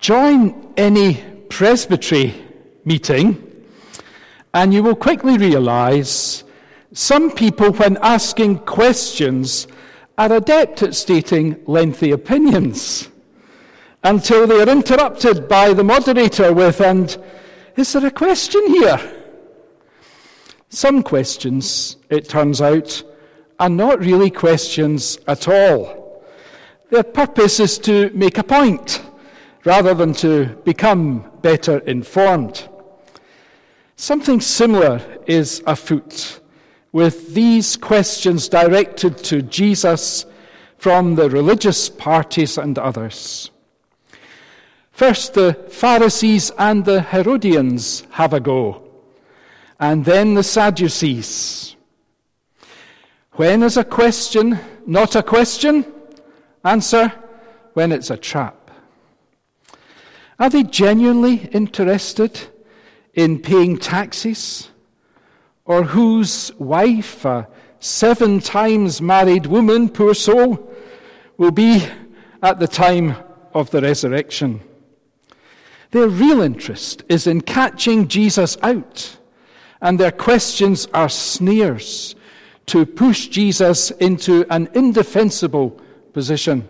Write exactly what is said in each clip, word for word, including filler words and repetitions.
Join any presbytery meeting and you will quickly realize some people, when asking questions, are adept at stating lengthy opinions until they are interrupted by the moderator with, "And is there a question here?" Some questions, it turns out, are not really questions at all. Their purpose is to make a point rather than to become better informed. Something similar is afoot with these questions directed to Jesus from the religious parties and others. First, the Pharisees and the Herodians have a go, and then the Sadducees. When is a question not a question? Answer, when it's a trap. Are they genuinely interested in paying taxes? Or whose wife, a seven times married woman, poor soul, will be at the time of the resurrection? Their real interest is in catching Jesus out, and their questions are sneers to push Jesus into an indefensible position.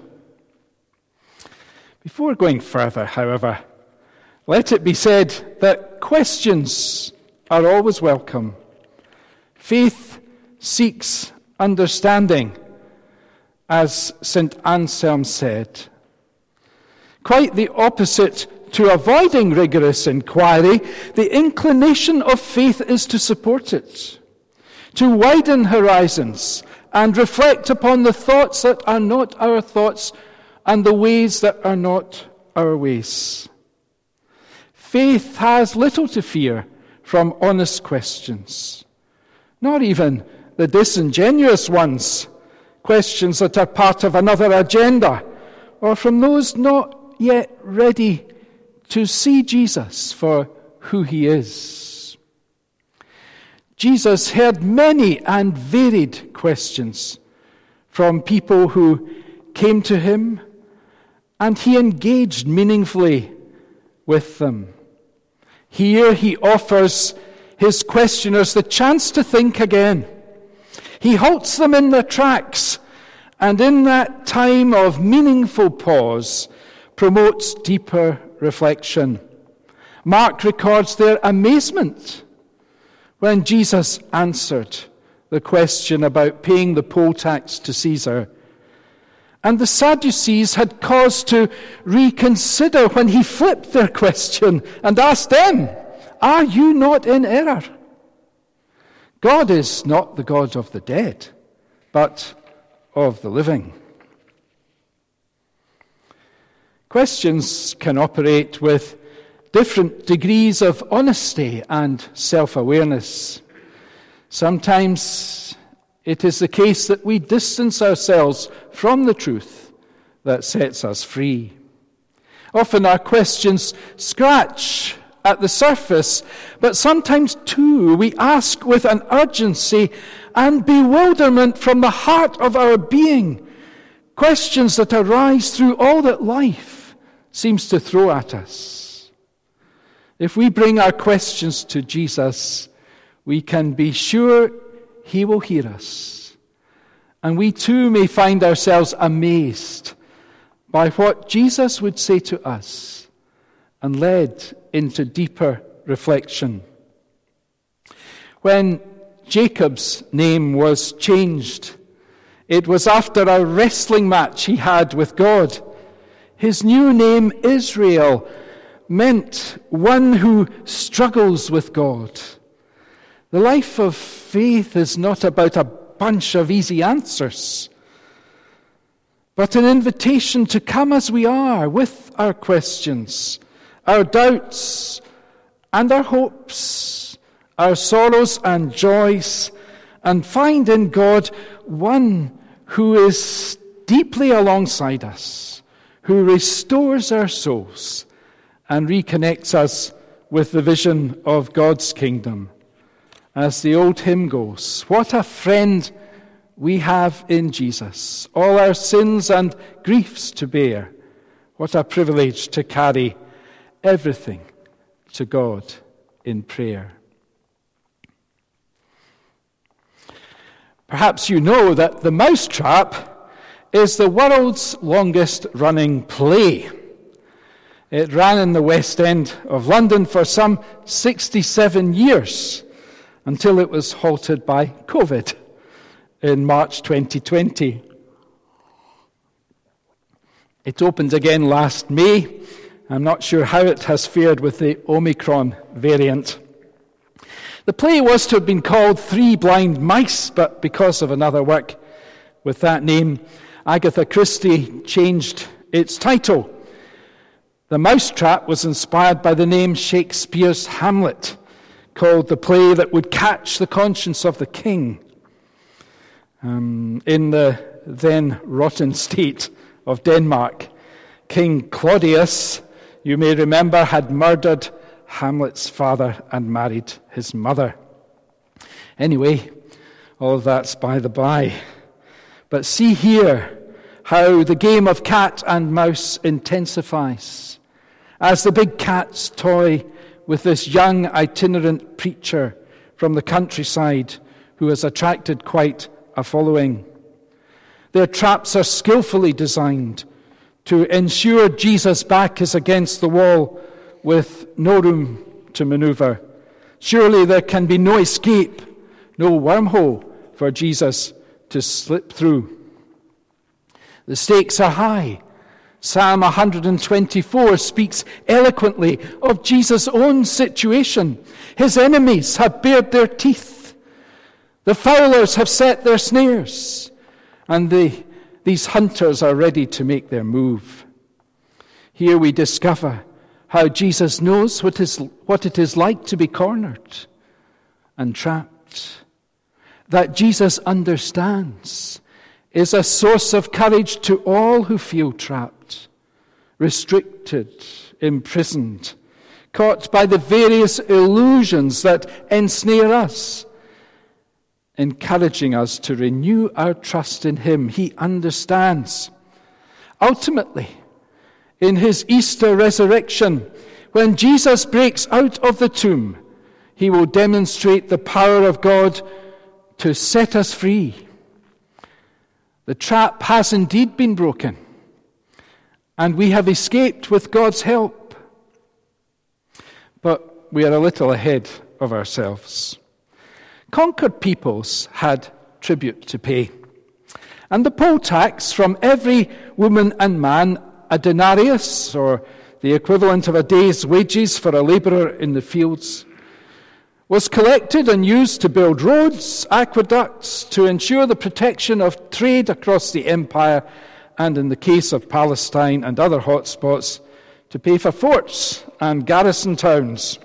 Before going further, however, let it be said that questions are always welcome. Faith seeks understanding, as Saint Anselm said. Quite the opposite to avoiding rigorous inquiry, the inclination of faith is to support it, to widen horizons and reflect upon the thoughts that are not our thoughts and the ways that are not our ways. Faith has little to fear from honest questions, not even the disingenuous ones, questions that are part of another agenda, or from those not yet ready to see Jesus for who he is. Jesus heard many and varied questions from people who came to him, and he engaged meaningfully with them. Here he offers his questioners the chance to think again. He halts them in their tracks, and in that time of meaningful pause, promotes deeper reflection. Mark records their amazement when Jesus answered the question about paying the poll tax to Caesar. And the Sadducees had cause to reconsider when he flipped their question and asked them, "Are you not in error? God is not the God of the dead, but of the living." Questions can operate with different degrees of honesty and self-awareness. Sometimes it is the case that we distance ourselves from the truth that sets us free. Often our questions scratch at the surface, but sometimes too we ask with an urgency and bewilderment from the heart of our being, questions that arise through all that life seems to throw at us. If we bring our questions to Jesus, we can be sure he will hear us. And we too may find ourselves amazed by what Jesus would say to us and led into deeper reflection. When Jacob's name was changed, it was after a wrestling match he had with God. His new name, Israel, meant one who struggles with God. The life of faith is not about a bunch of easy answers, but an invitation to come as we are with our questions, our doubts and our hopes, our sorrows and joys, and find in God one who is deeply alongside us, who restores our souls and reconnects us with the vision of God's kingdom. As the old hymn goes, what a friend we have in Jesus, all our sins and griefs to bear. What a privilege to carry everything to God in prayer. Perhaps you know that The Mousetrap is the world's longest running play. It ran in the West End of London for some sixty-seven years until it was halted by COVID in March twenty twenty. It opened again last May. I'm not sure how it has fared with the Omicron variant. The play was to have been called Three Blind Mice, but because of another work with that name, Agatha Christie changed its title. The Mousetrap was inspired by the name Shakespeare's Hamlet, called the play that would catch the conscience of the king. Um, in the then rotten state of Denmark, King Claudius, you may remember, had murdered Hamlet's father and married his mother. Anyway, all of that's by the by. But see here how the game of cat and mouse intensifies as the big cats toy with this young itinerant preacher from the countryside who has attracted quite a following. Their traps are skillfully designed to ensure Jesus' back is against the wall with no room to maneuver. Surely there can be no escape, no wormhole for Jesus to slip through. The stakes are high. Psalm one twenty-four speaks eloquently of Jesus' own situation. His enemies have bared their teeth. The fowlers have set their snares. And the, these hunters are ready to make their move. Here we discover how Jesus knows what, is, what it is like to be cornered and trapped. That Jesus understands is a source of courage to all who feel trapped, restricted, imprisoned, caught by the various illusions that ensnare us, encouraging us to renew our trust in him. He understands. Ultimately, in his Easter resurrection, when Jesus breaks out of the tomb, he will demonstrate the power of God to set us free. The trap has indeed been broken, and we have escaped with God's help. But we are a little ahead of ourselves. Conquered peoples had tribute to pay, and the poll tax from every woman and man, a denarius, or the equivalent of a day's wages for a labourer in the fields, was collected and used to build roads, aqueducts, to ensure the protection of trade across the empire, and in the case of Palestine and other hotspots, to pay for forts and garrison towns.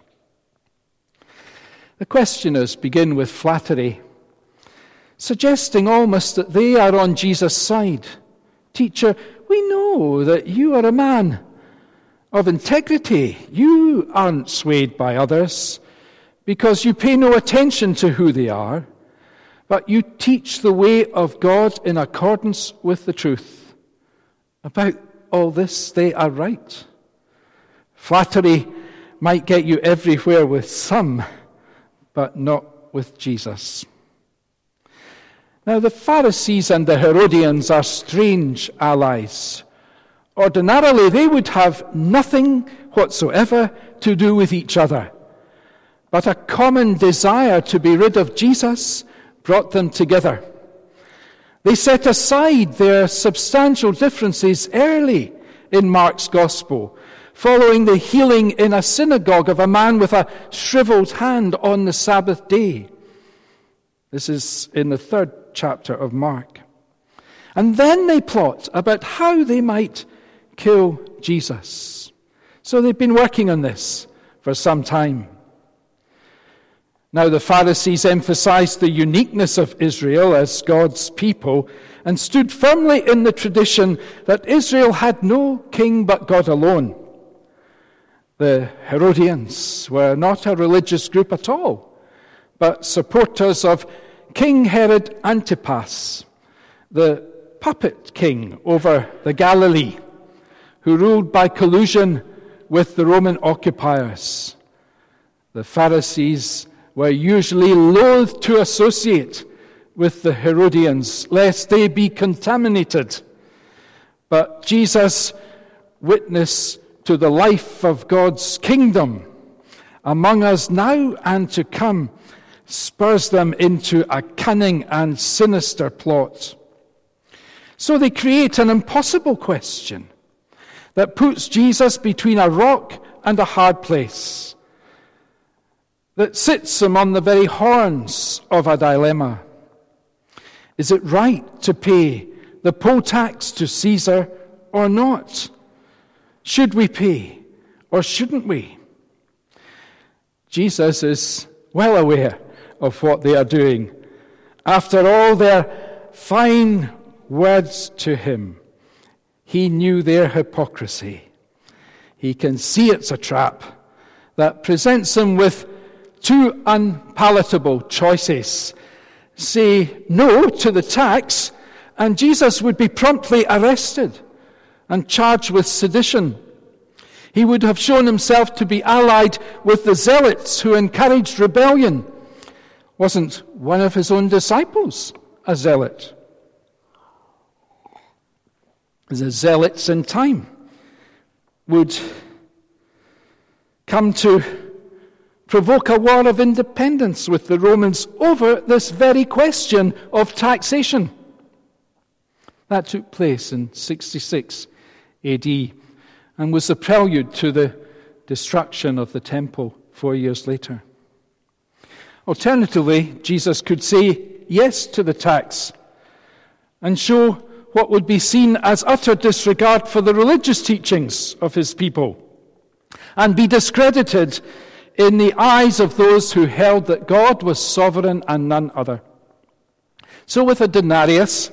The questioners begin with flattery, suggesting almost that they are on Jesus' side. Teacher, we know that you are a man of integrity. You aren't swayed by others because you pay no attention to who they are, but you teach the way of God in accordance with the truth. About all this, they are right. Flattery might get you everywhere with some, but not with Jesus. Now, the Pharisees and the Herodians are strange allies. Ordinarily, they would have nothing whatsoever to do with each other. But a common desire to be rid of Jesus brought them together. They set aside their substantial differences early in Mark's Gospel, following the healing in a synagogue of a man with a shriveled hand on the Sabbath day. This is in the third chapter of Mark. And then they plot about how they might kill Jesus. So they've been working on this for some time. Now the Pharisees emphasized the uniqueness of Israel as God's people and stood firmly in the tradition that Israel had no king but God alone. The Herodians were not a religious group at all, but supporters of King Herod Antipas, the puppet king over the Galilee, who ruled by collusion with the Roman occupiers. The Pharisees were usually loath to associate with the Herodians, lest they be contaminated. But Jesus' witness to the life of God's kingdom among us now and to come spurs them into a cunning and sinister plot. So they create an impossible question that puts Jesus between a rock and a hard place, that sits him on the very horns of a dilemma. Is it right to pay the poll tax to Caesar or not? Should we pay or shouldn't we? Jesus is well aware of what they are doing. After all their fine words to him, he knew their hypocrisy. He can see it's a trap that presents him with two unpalatable choices. Say no to the tax, and Jesus would be promptly arrested and charged with sedition. He would have shown himself to be allied with the zealots who encouraged rebellion. Wasn't one of his own disciples a zealot? The zealots in time would come to provoke a war of independence with the Romans over this very question of taxation. That took place in sixty-six A D and was the prelude to the destruction of the temple four years later. Alternatively, Jesus could say yes to the tax and show what would be seen as utter disregard for the religious teachings of his people and be discredited in the eyes of those who held that God was sovereign and none other. So with a denarius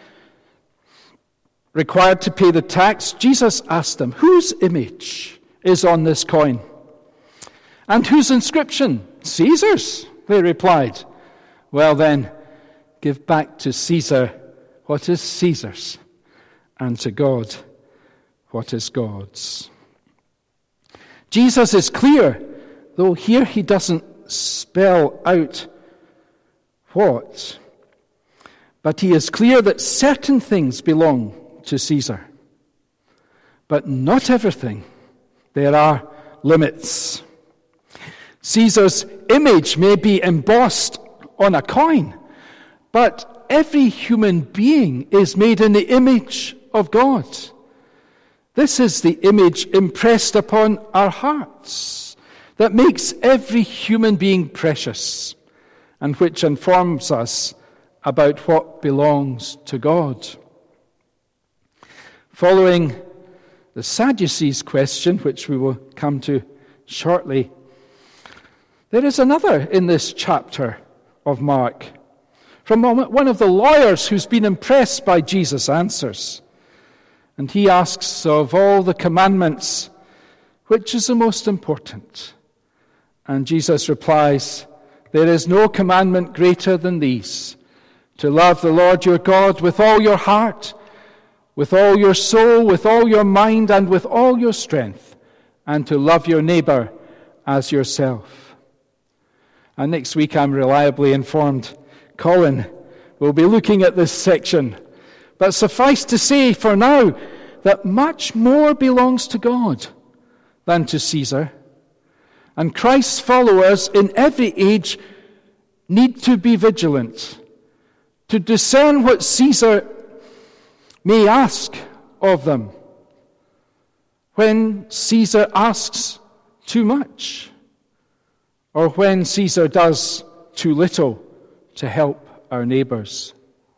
required to pay the tax, Jesus asked them, whose image is on this coin? And whose inscription? Caesar's, they replied. Well then, give back to Caesar what is Caesar's, and to God what is God's. Jesus is clear, though here he doesn't spell out what, but he is clear that certain things belong to Caesar, but not everything. There are limits. Caesar's image may be embossed on a coin, but every human being is made in the image of God. This is the image impressed upon our hearts that makes every human being precious and which informs us about what belongs to God. Following the Sadducees' question, which we will come to shortly, there is another in this chapter of Mark from one of the lawyers who's been impressed by Jesus' answers. And he asks, of all the commandments, which is the most important? And Jesus replies, there is no commandment greater than these, to love the Lord your God with all your heart, with all your soul, with all your mind, and with all your strength, and to love your neighbor as yourself. And next week, I'm reliably informed, Colin will be looking at this section. But suffice to say for now that much more belongs to God than to Caesar. And Christ's followers in every age need to be vigilant, to discern what Caesar may ask of them when Caesar asks too much, or when Caesar does too little to help our neighbors.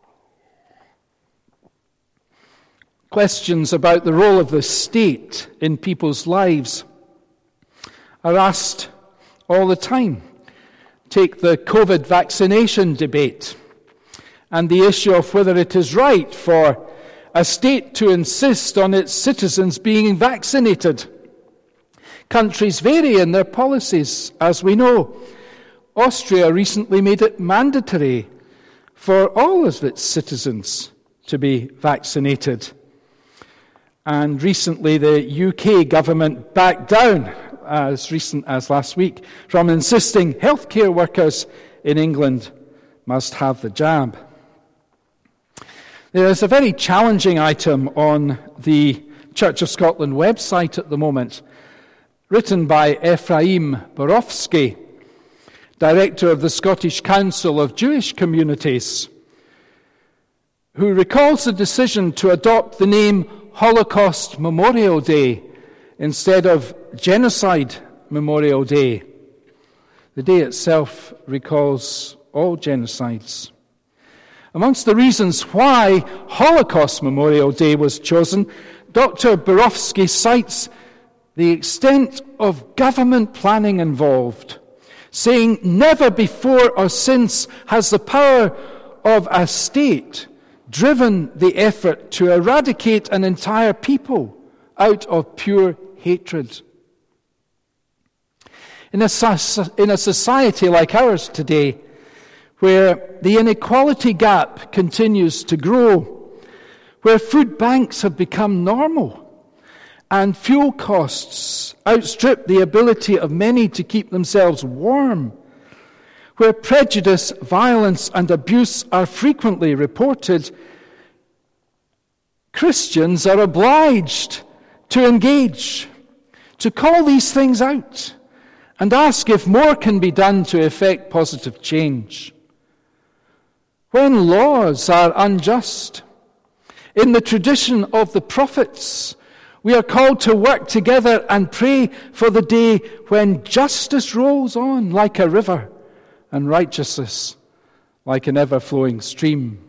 Questions about the role of the state in people's lives are asked all the time. Take the COVID vaccination debate and the issue of whether it is right for a state to insist on its citizens being vaccinated. Countries vary in their policies, as we know. Austria recently made it mandatory for all of its citizens to be vaccinated. And recently the U K government backed down, as recent as last week, from insisting healthcare workers in England must have the jab. There is a very challenging item on the Church of Scotland website at the moment, written by Ephraim Borowski, director of the Scottish Council of Jewish Communities, who recalls the decision to adopt the name Holocaust Memorial Day instead of Genocide Memorial Day. The day itself recalls all genocides. Amongst the reasons why Holocaust Memorial Day was chosen, Doctor Borowski cites the extent of government planning involved, saying never before or since has the power of a state driven the effort to eradicate an entire people out of pure hatred. In a, in a society like ours today, where the inequality gap continues to grow, where food banks have become normal, and fuel costs outstrip the ability of many to keep themselves warm, where prejudice, violence, and abuse are frequently reported, Christians are obliged to engage, to call these things out, and ask if more can be done to effect positive change. When laws are unjust, in the tradition of the prophets, we are called to work together and pray for the day when justice rolls on like a river and righteousness like an ever-flowing stream.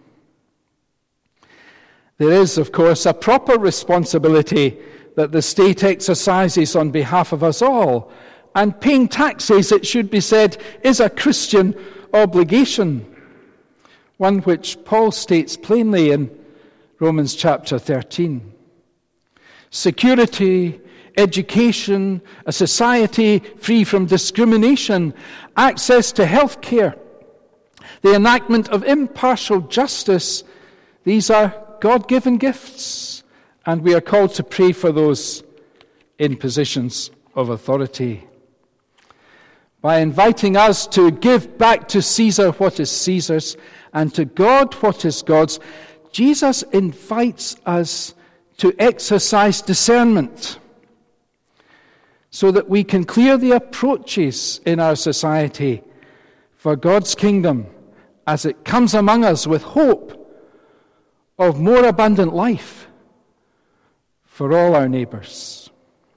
There is, of course, a proper responsibility that the state exercises on behalf of us all, and paying taxes, it should be said, is a Christian obligation, one which Paul states plainly in Romans chapter thirteen. Security, education, a society free from discrimination, access to health care, the enactment of impartial justice, these are God-given gifts, and we are called to pray for those in positions of authority. By inviting us to give back to Caesar what is Caesar's and to God what is God's, Jesus invites us to exercise discernment so that we can clear the approaches in our society for God's kingdom as it comes among us with hope of more abundant life for all our neighbours.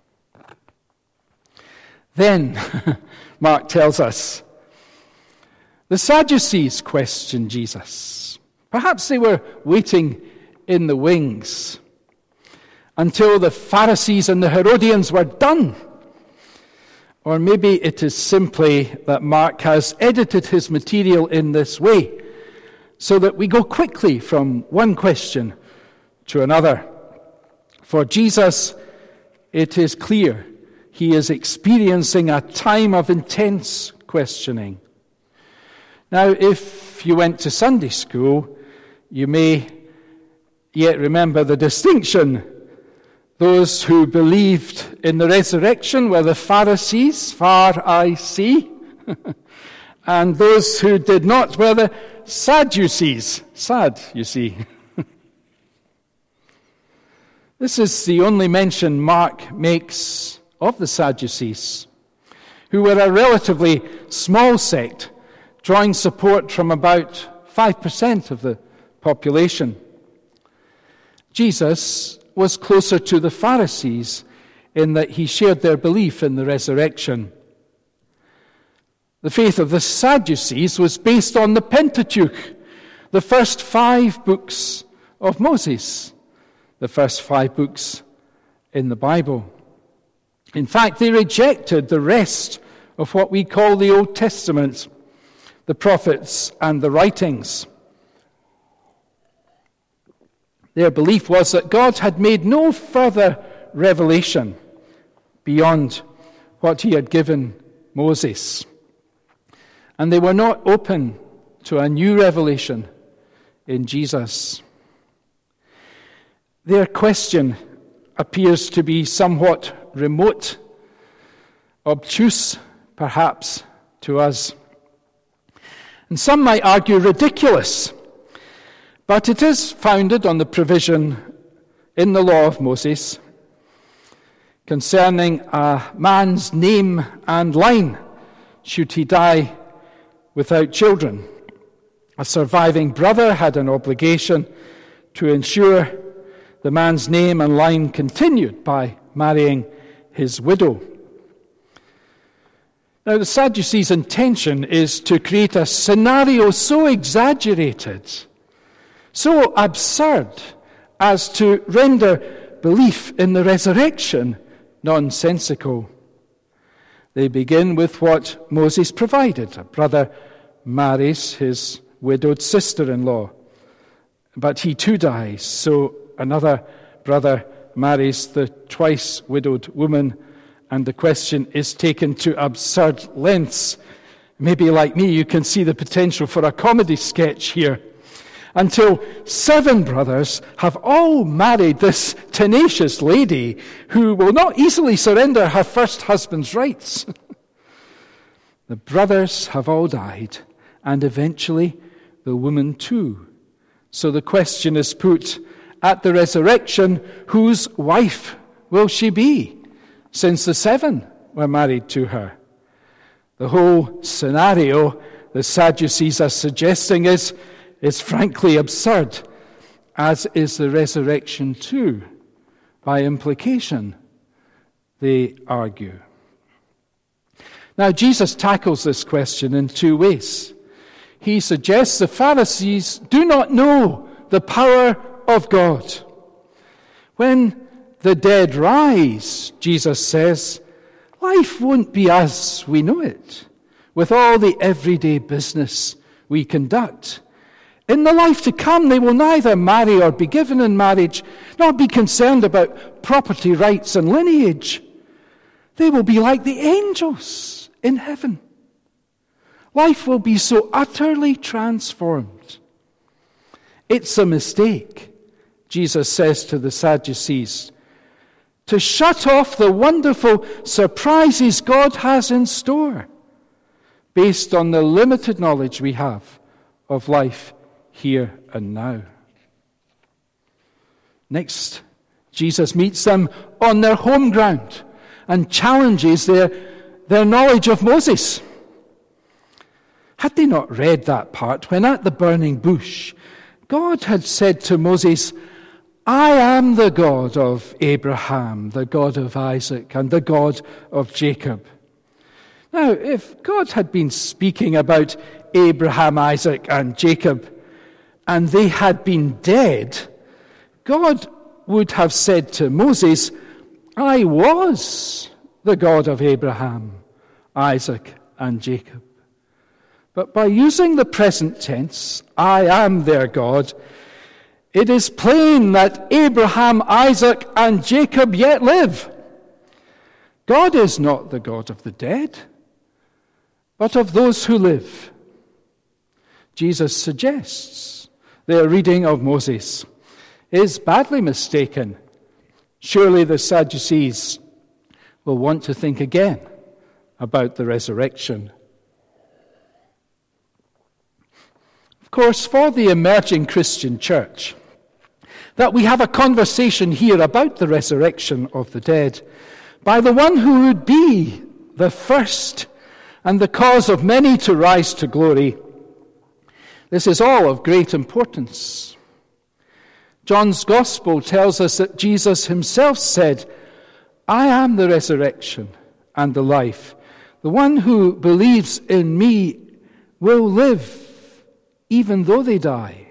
Then, Mark tells us, the Sadducees questioned Jesus. Perhaps they were waiting in the wings until the Pharisees and the Herodians were done. Or maybe it is simply that Mark has edited his material in this way so that we go quickly from one question to another. For Jesus, it is clear he is experiencing a time of intense questioning. Now, if you went to Sunday school, you may yet remember the distinction. Those who believed in the resurrection were the Pharisees, far I see, and those who did not were the Sadducees, sad, you see. This is the only mention Mark makes of the Sadducees, who were a relatively small sect, drawing support from about five percent of the population. Jesus was closer to the Pharisees in that he shared their belief in the resurrection. The faith of the Sadducees was based on the Pentateuch, the first five books of Moses, the first five books in the Bible. In fact, they rejected the rest of what we call the Old Testament, the prophets and the writings. Their belief was that God had made no further revelation beyond what he had given Moses. And they were not open to a new revelation in Jesus. Their question appears to be somewhat remote, obtuse, perhaps, to us. And some might argue ridiculous, but it is founded on the provision in the law of Moses concerning a man's name and line should he die without children. A surviving brother had an obligation to ensure the man's name and line continued by marrying his widow. Now, the Sadducees' intention is to create a scenario so exaggerated, so absurd, as to render belief in the resurrection nonsensical. They begin with what Moses provided. A brother marries his widowed sister-in-law, but he too dies, so another brother marries the twice-widowed woman, and the question is taken to absurd lengths. Maybe like me, you can see the potential for a comedy sketch here. Until seven brothers have all married this tenacious lady who will not easily surrender her first husband's rights. The brothers have all died, and eventually the woman too. So the question is put, at the resurrection, whose wife will she be, since the seven were married to her? The whole scenario the Sadducees are suggesting is, is frankly absurd, as is the resurrection too. By implication, they argue. Now, Jesus tackles this question in two ways. He suggests the Pharisees do not know the power of God. When the dead rise, Jesus says, life won't be as we know it, with all the everyday business we conduct. In the life to come, they will neither marry or be given in marriage, nor be concerned about property rights and lineage. They will be like the angels in heaven. Life will be so utterly transformed. It's a mistake, Jesus says to the Sadducees, to shut off the wonderful surprises God has in store based on the limited knowledge we have of life here and now. Next, Jesus meets them on their home ground and challenges their, their knowledge of Moses. Had they not read that part when at the burning bush, God had said to Moses, I am the God of Abraham, the God of Isaac, and the God of Jacob. Now, if God had been speaking about Abraham, Isaac, and Jacob, and they had been dead, God would have said to Moses, I was the God of Abraham, Isaac, and Jacob. But by using the present tense, I am their God, it is plain that Abraham, Isaac, and Jacob yet live. God is not the God of the dead, but of those who live. Jesus suggests their reading of Moses is badly mistaken. Surely the Sadducees will want to think again about the resurrection. Of course, for the emerging Christian church, that we have a conversation here about the resurrection of the dead by the one who would be the first and the cause of many to rise to glory. This is all of great importance. John's Gospel tells us that Jesus himself said, I am the resurrection and the life. The one who believes in me will live even though they die.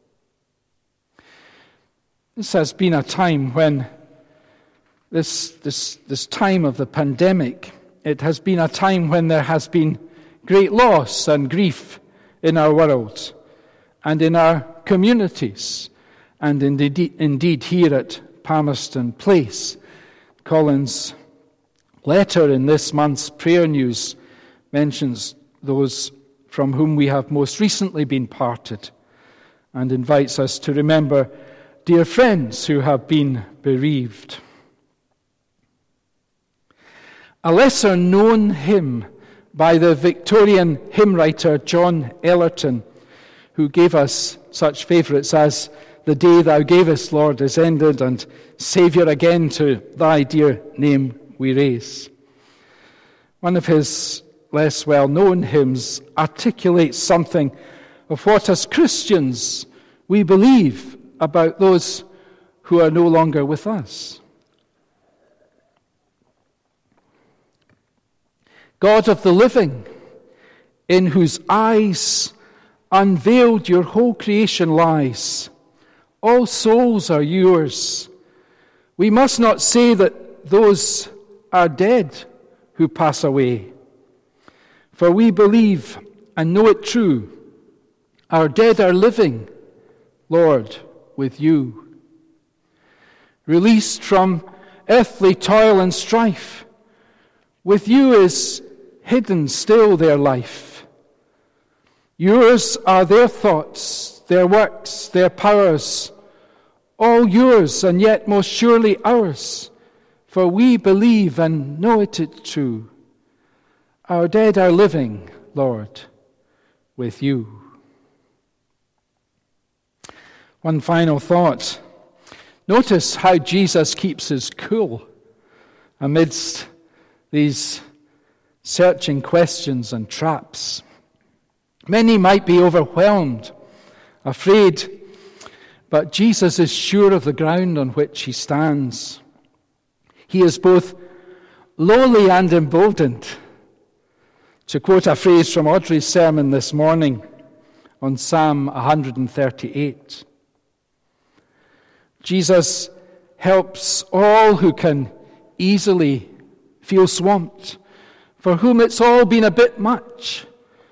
This has been a time when, this, this, this time of the pandemic, it has been a time when there has been great loss and grief in our world and in our communities, and indeed, indeed here at Palmerston Place. Colin's letter in this month's prayer news mentions those from whom we have most recently been parted, and invites us to remember dear friends who have been bereaved. a lesser-known hymn by the Victorian hymn writer John Ellerton, who gave us such favourites as "The Day Thou Gavest, Lord, is Ended," and "Saviour, again to Thy dear name we raise." One of his less well-known hymns articulates something of what, as Christians, we believe about those who are no longer with us. God of the living, in whose eyes unveiled your whole creation lies, all souls are yours. We must not say that those are dead who pass away, for we believe and know it true. Our dead are living, Lord, with you. Released from earthly toil and strife, with you is hidden still their life. Yours are their thoughts, their works, their powers, all yours and yet most surely ours, for we believe and know it is true. Our dead are living, Lord, with you. One final thought. Notice how Jesus keeps his cool amidst these searching questions and traps. Many might be overwhelmed, afraid, but Jesus is sure of the ground on which he stands. He is both lowly and emboldened. To quote a phrase from Audrey's sermon this morning on Psalm one thirty-eight, Jesus helps all who can easily feel swamped, for whom it's all been a bit much.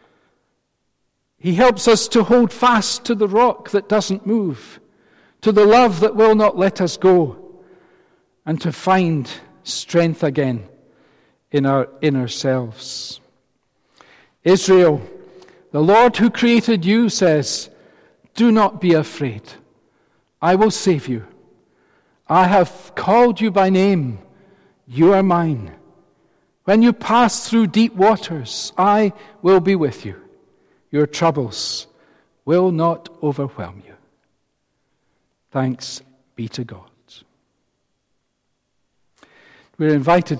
He helps us to hold fast to the rock that doesn't move, to the love that will not let us go, and to find strength again in our inner selves. Israel, the Lord who created you says, "Do not be afraid. I will save you. I have called you by name. You are mine. When you pass through deep waters, I will be with you. Your troubles will not overwhelm you." Thanks be to God. We're invited